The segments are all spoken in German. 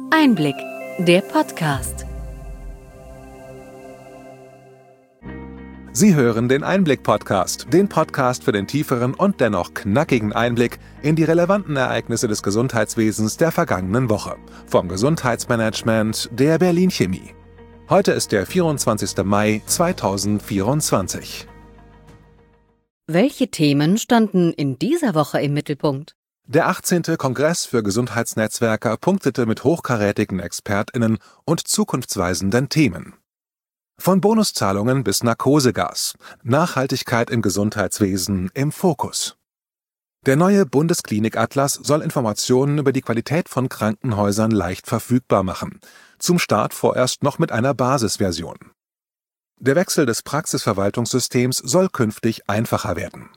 Einblick, der Podcast. Sie hören den Einblick-Podcast, den Podcast für den tieferen und dennoch knackigen Einblick in die relevanten Ereignisse des Gesundheitswesens der vergangenen Woche. Vom Gesundheitsmanagement der Berlin Chemie. Heute ist der 24. Mai 2024. Welche Themen standen in dieser Woche im Mittelpunkt? Der 18. Kongress für Gesundheitsnetzwerker punktete mit hochkarätigen ExpertInnen und zukunftsweisenden Themen. Von Bonuszahlungen bis Narkosegas. Nachhaltigkeit im Gesundheitswesen im Fokus. Der neue Bundesklinik-Atlas soll Informationen über die Qualität von Krankenhäusern leicht verfügbar machen. Zum Start vorerst noch mit einer Basisversion. Der Wechsel des Praxisverwaltungssystems soll künftig einfacher werden.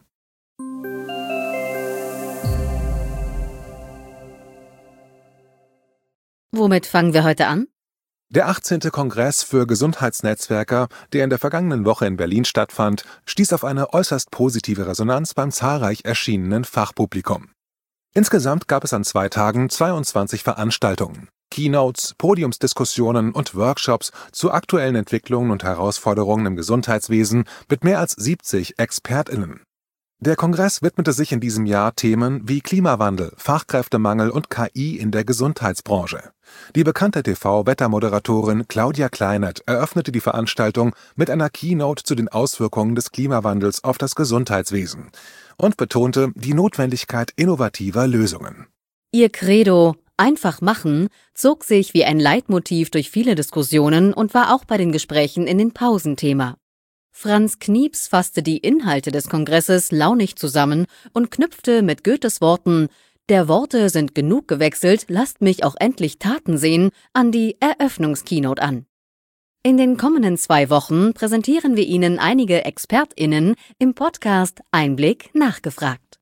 Womit fangen wir heute an? Der 18. Kongress für Gesundheitsnetzwerker, der in der vergangenen Woche in Berlin stattfand, stieß auf eine äußerst positive Resonanz beim zahlreich erschienenen Fachpublikum. Insgesamt gab es an 2 Tagen 22 Veranstaltungen, Keynotes, Podiumsdiskussionen und Workshops zu aktuellen Entwicklungen und Herausforderungen im Gesundheitswesen mit mehr als 70 ExpertInnen. Der Kongress widmete sich in diesem Jahr Themen wie Klimawandel, Fachkräftemangel und KI in der Gesundheitsbranche. Die bekannte TV-Wettermoderatorin Claudia Kleinert eröffnete die Veranstaltung mit einer Keynote zu den Auswirkungen des Klimawandels auf das Gesundheitswesen und betonte die Notwendigkeit innovativer Lösungen. Ihr Credo „Einfach machen" zog sich wie ein Leitmotiv durch viele Diskussionen und war auch bei den Gesprächen in den Pausen Thema. Franz Knieps fasste die Inhalte des Kongresses launig zusammen und knüpfte mit Goethes Worten „Der Worte sind genug gewechselt, lasst mich auch endlich Taten sehen" an die Eröffnungskeynote an. In den kommenden 2 Wochen präsentieren wir Ihnen einige ExpertInnen im Podcast Einblick nachgefragt.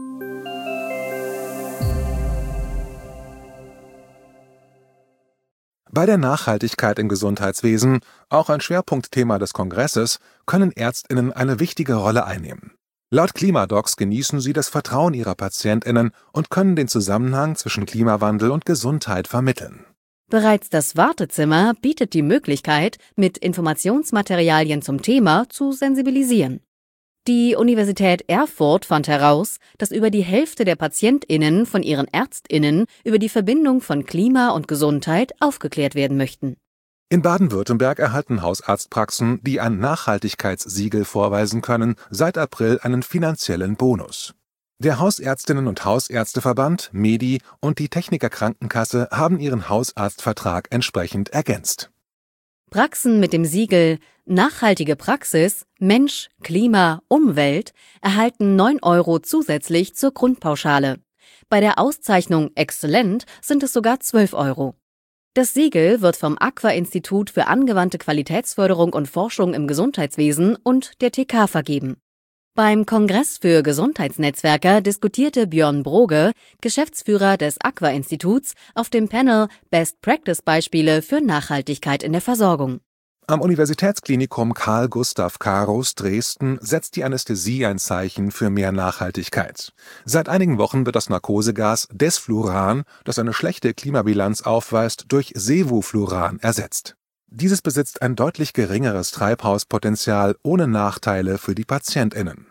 Bei der Nachhaltigkeit im Gesundheitswesen, auch ein Schwerpunktthema des Kongresses, können ÄrztInnen eine wichtige Rolle einnehmen. Laut Klimadocs genießen sie das Vertrauen ihrer PatientInnen und können den Zusammenhang zwischen Klimawandel und Gesundheit vermitteln. Bereits das Wartezimmer bietet die Möglichkeit, mit Informationsmaterialien zum Thema zu sensibilisieren. Die Universität Erfurt fand heraus, dass über die Hälfte der PatientInnen von ihren ÄrztInnen über die Verbindung von Klima und Gesundheit aufgeklärt werden möchten. In Baden-Württemberg erhalten Hausarztpraxen, die ein Nachhaltigkeitssiegel vorweisen können, seit April einen finanziellen Bonus. Der Hausärztinnen- und Hausärzteverband, MEDI und die Techniker Krankenkasse haben ihren Hausarztvertrag entsprechend ergänzt. Praxen mit dem Siegel Nachhaltige Praxis, Mensch, Klima, Umwelt erhalten 9 € zusätzlich zur Grundpauschale. Bei der Auszeichnung Exzellent sind es sogar 12 €. Das Siegel wird vom Aqua-Institut für angewandte Qualitätsförderung und Forschung im Gesundheitswesen und der TK vergeben. Beim Kongress für Gesundheitsnetzwerker diskutierte Björn Broge, Geschäftsführer des Aqua-Instituts, auf dem Panel Best-Practice-Beispiele für Nachhaltigkeit in der Versorgung. Am Universitätsklinikum Carl Gustav Karus Dresden setzt die Anästhesie ein Zeichen für mehr Nachhaltigkeit. Seit einigen Wochen wird das Narkosegas Desfluran, das eine schlechte Klimabilanz aufweist, durch Sevofluran ersetzt. Dieses besitzt ein deutlich geringeres Treibhauspotenzial ohne Nachteile für die PatientInnen.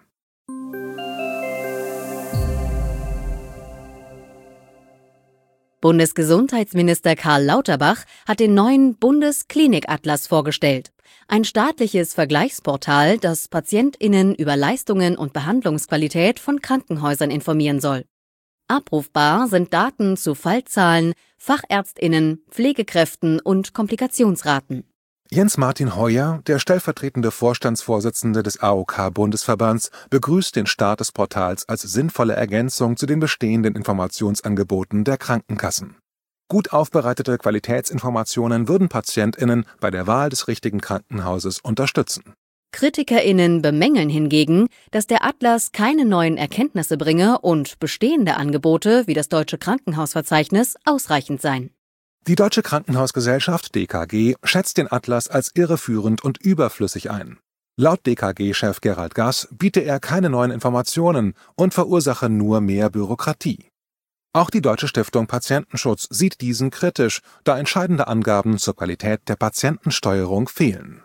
Bundesgesundheitsminister Karl Lauterbach hat den neuen Bundesklinik-Atlas vorgestellt. Ein staatliches Vergleichsportal, das PatientInnen über Leistungen und Behandlungsqualität von Krankenhäusern informieren soll. Abrufbar sind Daten zu Fallzahlen, FachärztInnen, Pflegekräften und Komplikationsraten. Jens-Martin Heuer, der stellvertretende Vorstandsvorsitzende des AOK-Bundesverbands, begrüßt den Start des Portals als sinnvolle Ergänzung zu den bestehenden Informationsangeboten der Krankenkassen. Gut aufbereitete Qualitätsinformationen würden PatientInnen bei der Wahl des richtigen Krankenhauses unterstützen. KritikerInnen bemängeln hingegen, dass der Atlas keine neuen Erkenntnisse bringe und bestehende Angebote wie das Deutsche Krankenhausverzeichnis ausreichend seien. Die Deutsche Krankenhausgesellschaft (DKG) schätzt den Atlas als irreführend und überflüssig ein. Laut DKG-Chef Gerald Gass biete er keine neuen Informationen und verursache nur mehr Bürokratie. Auch die Deutsche Stiftung Patientenschutz sieht diesen kritisch, da entscheidende Angaben zur Qualität der Patientensteuerung fehlen.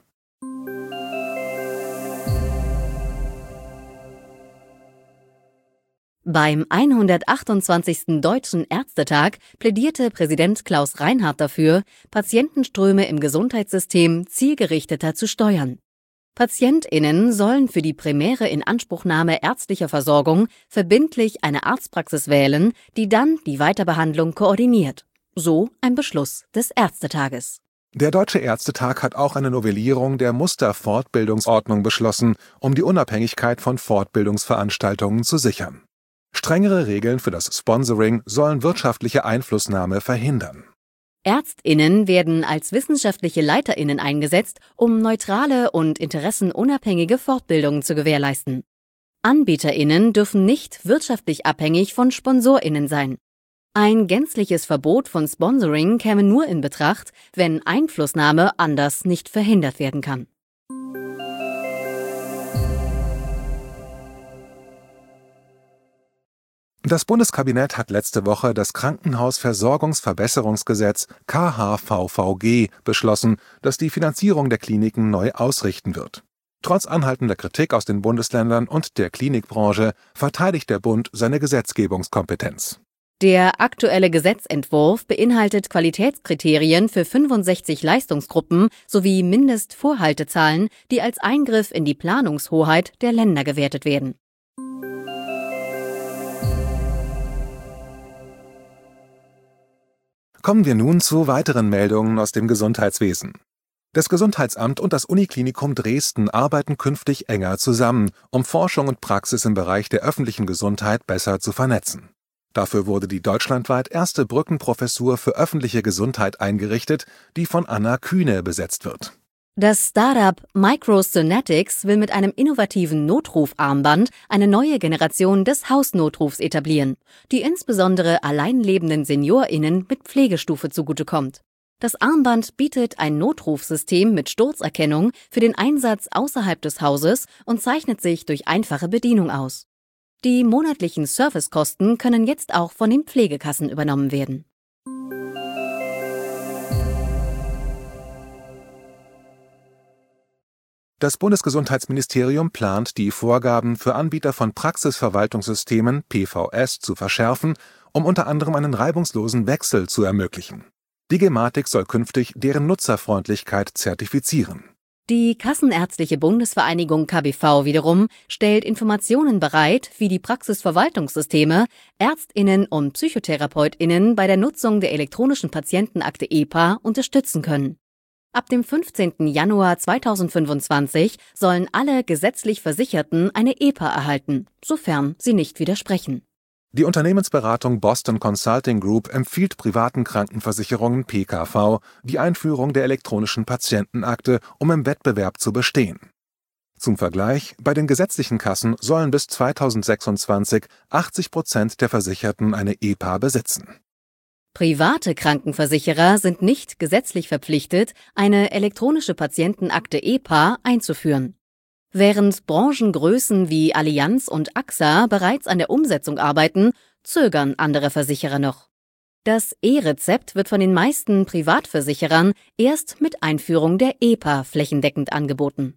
Beim 128. Deutschen Ärztetag plädierte Präsident Klaus Reinhardt dafür, Patientenströme im Gesundheitssystem zielgerichteter zu steuern. PatientInnen sollen für die primäre Inanspruchnahme ärztlicher Versorgung verbindlich eine Arztpraxis wählen, die dann die Weiterbehandlung koordiniert. So ein Beschluss des Ärztetages. Der Deutsche Ärztetag hat auch eine Novellierung der Musterfortbildungsordnung beschlossen, um die Unabhängigkeit von Fortbildungsveranstaltungen zu sichern. Strengere Regeln für das Sponsoring sollen wirtschaftliche Einflussnahme verhindern. ÄrztInnen werden als wissenschaftliche LeiterInnen eingesetzt, um neutrale und interessenunabhängige Fortbildungen zu gewährleisten. AnbieterInnen dürfen nicht wirtschaftlich abhängig von SponsorInnen sein. Ein gänzliches Verbot von Sponsoring käme nur in Betracht, wenn Einflussnahme anders nicht verhindert werden kann. Das Bundeskabinett hat letzte Woche das Krankenhausversorgungsverbesserungsgesetz KHVVG beschlossen, das die Finanzierung der Kliniken neu ausrichten wird. Trotz anhaltender Kritik aus den Bundesländern und der Klinikbranche verteidigt der Bund seine Gesetzgebungskompetenz. Der aktuelle Gesetzentwurf beinhaltet Qualitätskriterien für 65 Leistungsgruppen sowie Mindestvorhaltezahlen, die als Eingriff in die Planungshoheit der Länder gewertet werden. Kommen wir nun zu weiteren Meldungen aus dem Gesundheitswesen. Das Gesundheitsamt und das Uniklinikum Dresden arbeiten künftig enger zusammen, um Forschung und Praxis im Bereich der öffentlichen Gesundheit besser zu vernetzen. Dafür wurde die deutschlandweit erste Brückenprofessur für öffentliche Gesundheit eingerichtet, die von Anna Kühne besetzt wird. Das Startup Microsynetics will mit einem innovativen Notrufarmband eine neue Generation des Hausnotrufs etablieren, die insbesondere alleinlebenden SeniorInnen mit Pflegestufe zugutekommt. Das Armband bietet ein Notrufsystem mit Sturzerkennung für den Einsatz außerhalb des Hauses und zeichnet sich durch einfache Bedienung aus. Die monatlichen Servicekosten können jetzt auch von den Pflegekassen übernommen werden. Das Bundesgesundheitsministerium plant, die Vorgaben für Anbieter von Praxisverwaltungssystemen (PVS) zu verschärfen, um unter anderem einen reibungslosen Wechsel zu ermöglichen. Die Gematik soll künftig deren Nutzerfreundlichkeit zertifizieren. Die Kassenärztliche Bundesvereinigung KBV wiederum stellt Informationen bereit, wie die Praxisverwaltungssysteme ÄrztInnen und PsychotherapeutInnen bei der Nutzung der elektronischen Patientenakte EPA unterstützen können. Ab dem 15. Januar 2025 sollen alle gesetzlich Versicherten eine EPA erhalten, sofern sie nicht widersprechen. Die Unternehmensberatung Boston Consulting Group empfiehlt privaten Krankenversicherungen (PKV) die Einführung der elektronischen Patientenakte, um im Wettbewerb zu bestehen. Zum Vergleich: Bei den gesetzlichen Kassen sollen bis 2026 80% der Versicherten eine EPA besitzen. Private Krankenversicherer sind nicht gesetzlich verpflichtet, eine elektronische Patientenakte EPA einzuführen. Während Branchengrößen wie Allianz und AXA bereits an der Umsetzung arbeiten, zögern andere Versicherer noch. Das E-Rezept wird von den meisten Privatversicherern erst mit Einführung der EPA flächendeckend angeboten.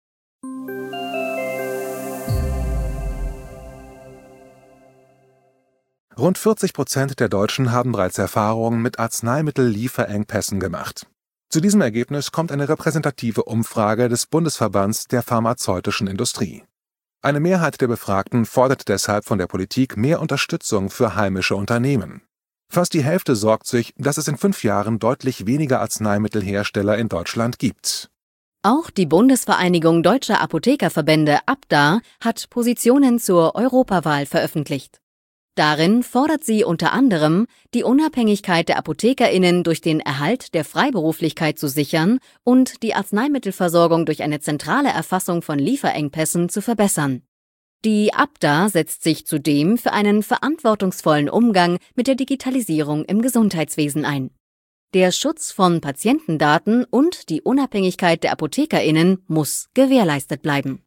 Rund 40% der Deutschen haben bereits Erfahrungen mit Arzneimittellieferengpässen gemacht. Zu diesem Ergebnis kommt eine repräsentative Umfrage des Bundesverbands der pharmazeutischen Industrie. Eine Mehrheit der Befragten fordert deshalb von der Politik mehr Unterstützung für heimische Unternehmen. Fast die Hälfte sorgt sich, dass es in 5 Jahren deutlich weniger Arzneimittelhersteller in Deutschland gibt. Auch die Bundesvereinigung Deutscher Apothekerverbände ABDA hat Positionen zur Europawahl veröffentlicht. Darin fordert sie unter anderem, die Unabhängigkeit der ApothekerInnen durch den Erhalt der Freiberuflichkeit zu sichern und die Arzneimittelversorgung durch eine zentrale Erfassung von Lieferengpässen zu verbessern. Die ABDA setzt sich zudem für einen verantwortungsvollen Umgang mit der Digitalisierung im Gesundheitswesen ein. Der Schutz von Patientendaten und die Unabhängigkeit der ApothekerInnen muss gewährleistet bleiben.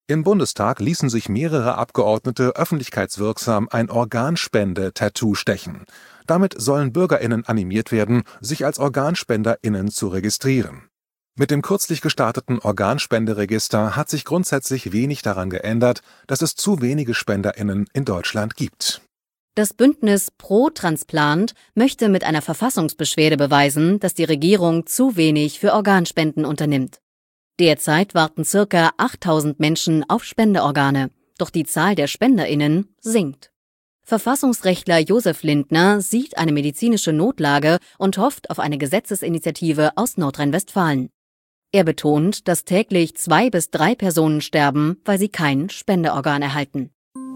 Im Bundestag ließen sich mehrere Abgeordnete öffentlichkeitswirksam ein Organspende-Tattoo stechen. Damit sollen BürgerInnen animiert werden, sich als OrganspenderInnen zu registrieren. Mit dem kürzlich gestarteten Organspenderegister hat sich grundsätzlich wenig daran geändert, dass es zu wenige SpenderInnen in Deutschland gibt. Das Bündnis Pro Transplant möchte mit einer Verfassungsbeschwerde beweisen, dass die Regierung zu wenig für Organspenden unternimmt. Derzeit warten ca. 8.000 Menschen auf Spendeorgane, doch die Zahl der SpenderInnen sinkt. Verfassungsrechtler Josef Lindner sieht eine medizinische Notlage und hofft auf eine Gesetzesinitiative aus Nordrhein-Westfalen. Er betont, dass täglich 2 bis 3 Personen sterben, weil sie kein Spendeorgan erhalten.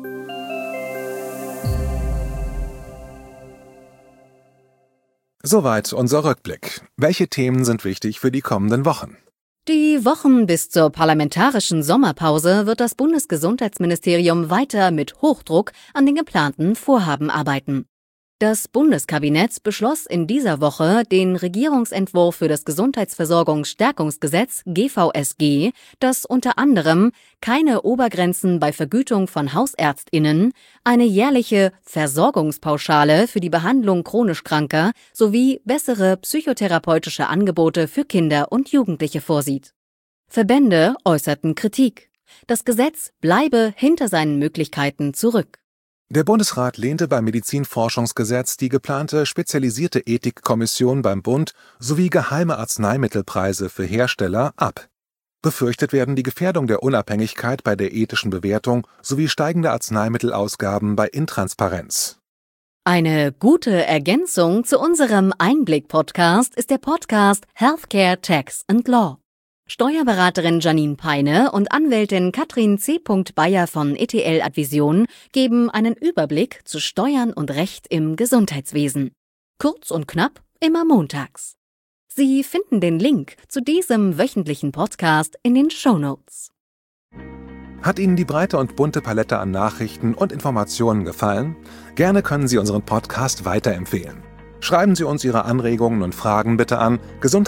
Soweit unser Rückblick. Welche Themen sind wichtig für die kommenden Wochen? Die Wochen bis zur parlamentarischen Sommerpause wird das Bundesgesundheitsministerium weiter mit Hochdruck an den geplanten Vorhaben arbeiten. Das Bundeskabinett beschloss in dieser Woche den Regierungsentwurf für das Gesundheitsversorgungsstärkungsgesetz GVSG, das unter anderem keine Obergrenzen bei Vergütung von HausärztInnen, eine jährliche Versorgungspauschale für die Behandlung chronisch Kranker sowie bessere psychotherapeutische Angebote für Kinder und Jugendliche vorsieht. Verbände äußerten Kritik. Das Gesetz bleibe hinter seinen Möglichkeiten zurück. Der Bundesrat lehnte beim Medizinforschungsgesetz die geplante spezialisierte Ethikkommission beim Bund sowie geheime Arzneimittelpreise für Hersteller ab. Befürchtet werden die Gefährdung der Unabhängigkeit bei der ethischen Bewertung sowie steigende Arzneimittelausgaben bei Intransparenz. Eine gute Ergänzung zu unserem Einblick-Podcast ist der Podcast Healthcare, Tax and Law. Steuerberaterin Janine Peine und Anwältin Katrin C. Bayer von ETL Advision geben einen Überblick zu Steuern und Recht im Gesundheitswesen. Kurz und knapp, immer montags. Sie finden den Link zu diesem wöchentlichen Podcast in den Shownotes. Hat Ihnen die breite und bunte Palette an Nachrichten und Informationen gefallen? Gerne können Sie unseren Podcast weiterempfehlen. Schreiben Sie uns Ihre Anregungen und Fragen bitte an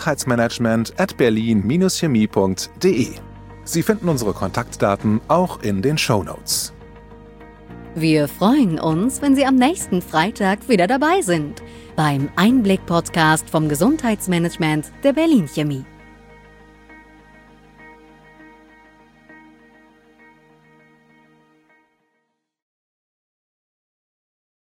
gesundheitsmanagement@berlin-chemie.de. Sie finden unsere Kontaktdaten auch in den Shownotes. Wir freuen uns, wenn Sie am nächsten Freitag wieder dabei sind beim Einblick-Podcast vom Gesundheitsmanagement der Berlin Chemie.